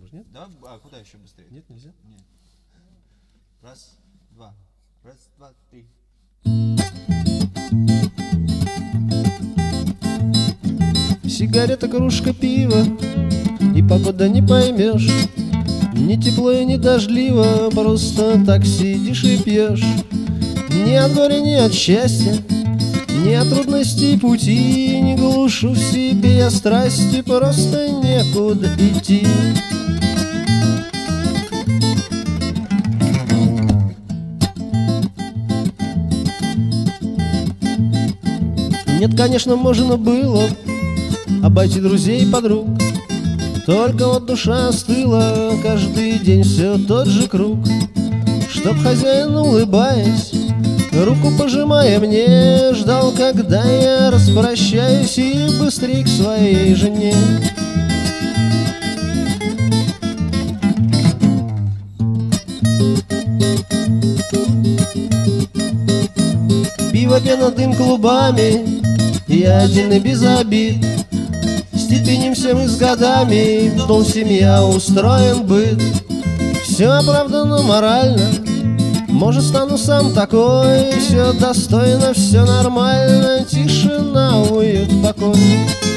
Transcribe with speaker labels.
Speaker 1: уже, нет?
Speaker 2: Да, а куда еще быстрее?
Speaker 1: Нет, нельзя?
Speaker 2: Нет. Раз, два. Раз, два, три.
Speaker 1: Сигарета, кружка пива, и погода не поймешь. Ни тепло и ни дождливо, просто так сидишь и пьешь. Ни от горя, ни от счастья, ни от трудностей пути, не глушу в себе я страсти, просто некуда идти. Нет, конечно, можно было обойти друзей и подруг, только вот душа остыла, каждый день все тот же круг. Чтоб хозяин, улыбаясь, руку пожимая мне, ждал, когда я распрощаюсь и быстрей к своей жене. Пиво, пена, дым клубами, я один и без обид. Степенимся мы с годами, дом, семья, устроен быт. Все оправдано морально, может, стану сам такой. Все достойно, все нормально, тишина, уют, покой.